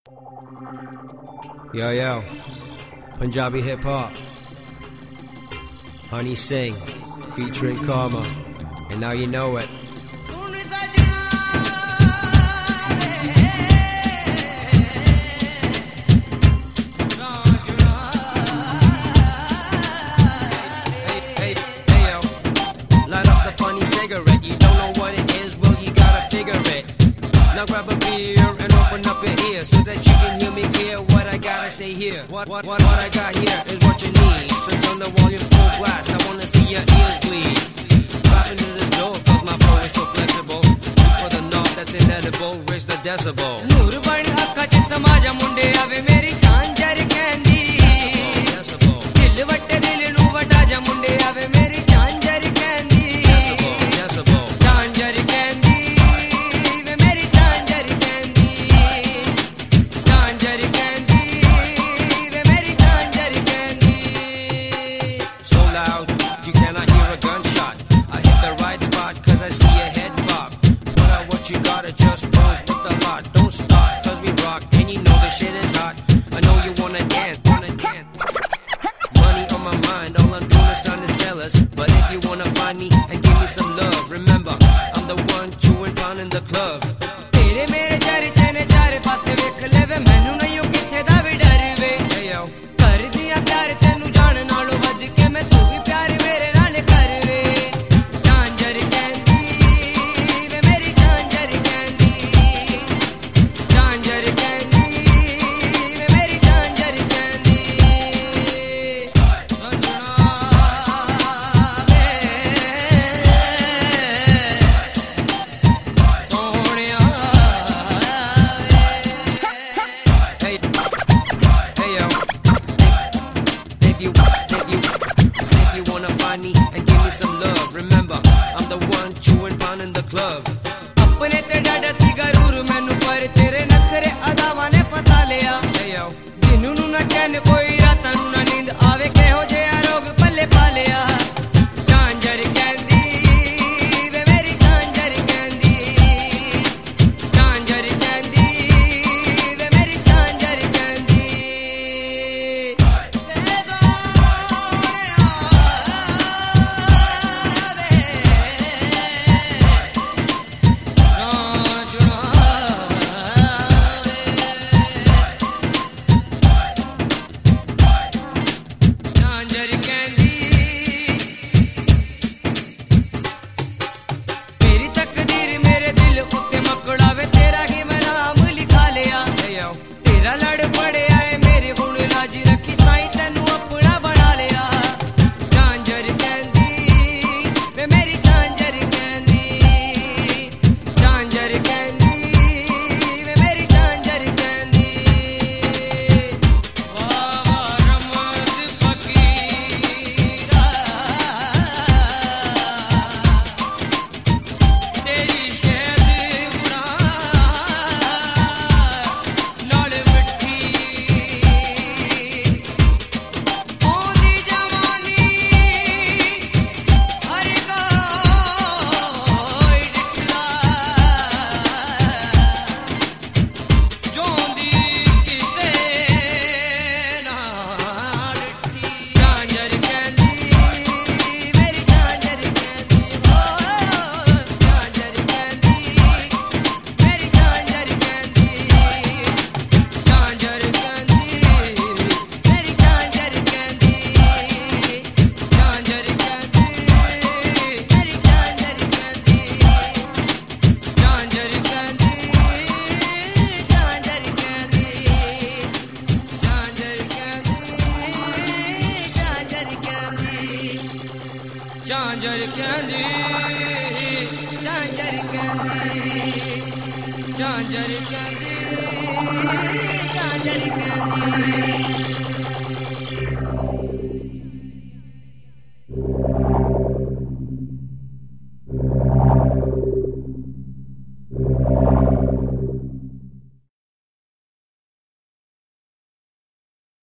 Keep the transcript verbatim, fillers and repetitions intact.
Yo, yo, Punjabi hip hop, Honey Singh, featuring Karma, and now you know it. Hey, hey, hey, yo, light up the funny cigarette. You don't know what it is, well, you gotta figure it. Now grab a beer and open up your ears so that you can hear me clear what I gotta say here. What, what, what, what I got here is what you need. So turn the volume full blast, I wanna see your ears bleed. Drop into this door, cause my flow is so flexible. Reach for the knob that's inedible, raise the decibel. Noor ban akka ch samaja munde ave meri jaan jar candy. Decibel, Dil vatte dil nu vata ja munde ave meri jaan jar candy. decibel, decibel. Jaan jar candy. Ve meri jaan jar candy. Jaan jar candy. Ve meri jaan jar candy. So loud, you cannot hear a gunshot. I hit the right spot, cause I see your head pop. Put out what you gotta, just pose with the lot. Don't stop, cause we rock, and you know the shit is hot. I know you wanna dance, wanna dance. Money on my mind, all I'm doing is trying to sell us. But if you wanna find me and give me some love, remember, I'm the one chewing pound in the club. तेरे मेरे चर्चे ने चारे पासे वेख ले वे मैनू नहीं ओ किथे दा भी डर वे Hey yo, कर दिया प्यार तेनू जान नालों वध के मैं तू भी प्यार मेरे नाल कर वे जान जर कहंदी वे मेरी जान जर कहंदी जान जर कहंदी वे मेरी जान जर कहंदी रंजना वे सोहणिया hey, hey yo. If you, if you, if you wanna find me and give me some love, remember, I'm the one chewing pound in the club. अपने ते डाडा सी गरूर मैनू पर तेरे नखरे अदावां ने फसा लिया Hey yo, दिनू नू ना चैन कोई रातां नू ना नींद आवे किहो जिहा रोग पल्ले पा लिया जान जर कहंदी वे मेरी जान जर कहंदी जान जर कहंदी वे मेरी जान जर कहंदी तेरे सोहणिया वे रांझणा जान जर कहंदी मेरी तकदीर मेरे दिल उत्ते मकड़ावे तेरा ही मैं नाम लिखा लिया hey yo, तेरा लड़ पड़े आए मेरे हुण लाजी रखी साईं तैनू अपना बना लिया जान जर कहंदी वे मेरी जान जर कहंदी जान जर कहंदी वे मेरी जान जर कहंदी वाह वाह रमज फकीरा तेरी शहद गुना नाल मिठी ओंदी जवानी हर कोई डिठला जोंदी किसे ना डिठी जान जर कहंदी मेरी जान जर कहंदी ओ जान जर कहंदी मेरी जान जर कहंदी जान जर कहंदी मेरी जान जर कहंदी जान जर कहंदी मेरी जान जर कहंदी जान जर कहंदी जान जर कहंदी जान जर कहंदी जान जर कहंदी जान जर कहंदी जान जर कहंदी जान जर कहंदी जान जर कहंदी